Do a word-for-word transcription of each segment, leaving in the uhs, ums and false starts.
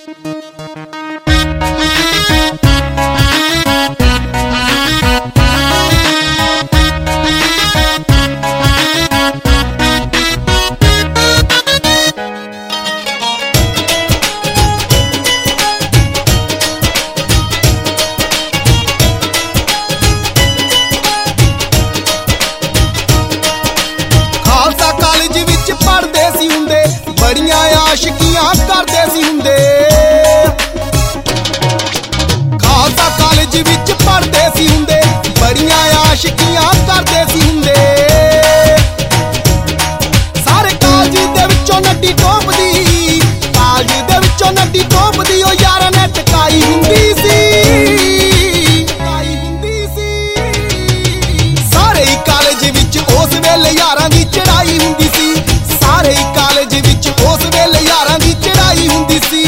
बड़ियां आशिकियां करदे सी हुंदे। खालसा कॉलेज विच पढ़दे सी हुंदे, बड़ियां आशिकियां करदे सी हुंदे। सारे कॉलेज दे विचों नड्डी टोपदी, कॉलेज दे विचों नड्डी टोपदी ओ यारां ने टकाई हुंदी सी, टकाई हुंदी सी। सारे ही कॉलेज विच उस वेले यारां दी चढ़ाई हुंदी सी, सारे ही कॉलेज विच उस वेले यारां दी चढ़ाई हुंदी सी।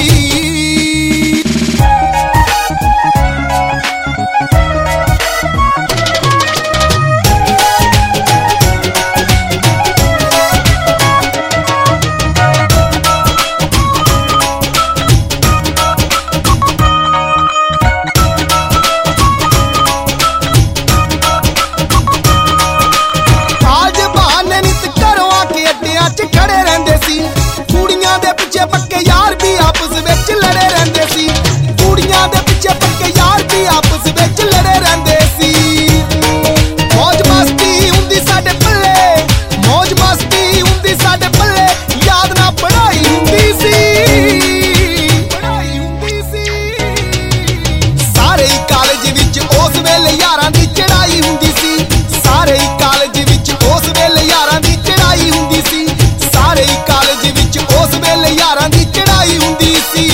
खड़े रहंदे सी कुड़ियां दे पिछे पक्के यार भी आपस विच लड़े रहंदे सी, कुड़ियां दे पिछे पक्के यार भी आपस विच लड़े रहंदे सी। मौज मस्ती हुंदी साडे पल्ले, मौज मस्ती हुंदी साडे पल्ले, याद ना पढ़ाई हुंदी सी, पढ़ाई हुंदी सी। सारे ही कॉलेज विच उस वेले यारां दी चढ़ाई हुंदी सी, सारे ही कॉलेज विच उस वेले यारां दी चढ़ाई हुंदी सी, सारे ही कॉलेज विच उस वेले यारां दी चढ़ाई हुंदी सी।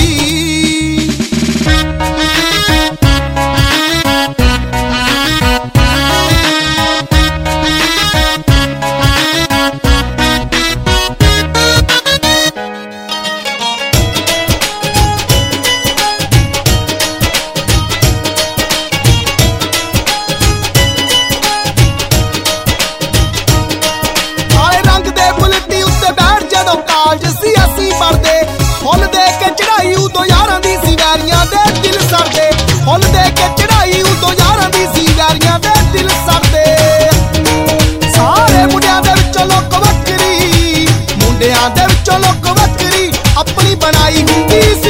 कालज सी असी पढ़दे, फुल दे के चढ़ाई उदों यारां दी सी, वैरियां दे दिल सड़दे। फुल दे के चढ़ाई उदों यारां दी सी, वैरियां दे दिल सड़दे। सारे मुंडियां दे विचों लुक वक्करी, मुंडियां दे विचों लुक वक्करी अपनी बनाई हुंदी सी।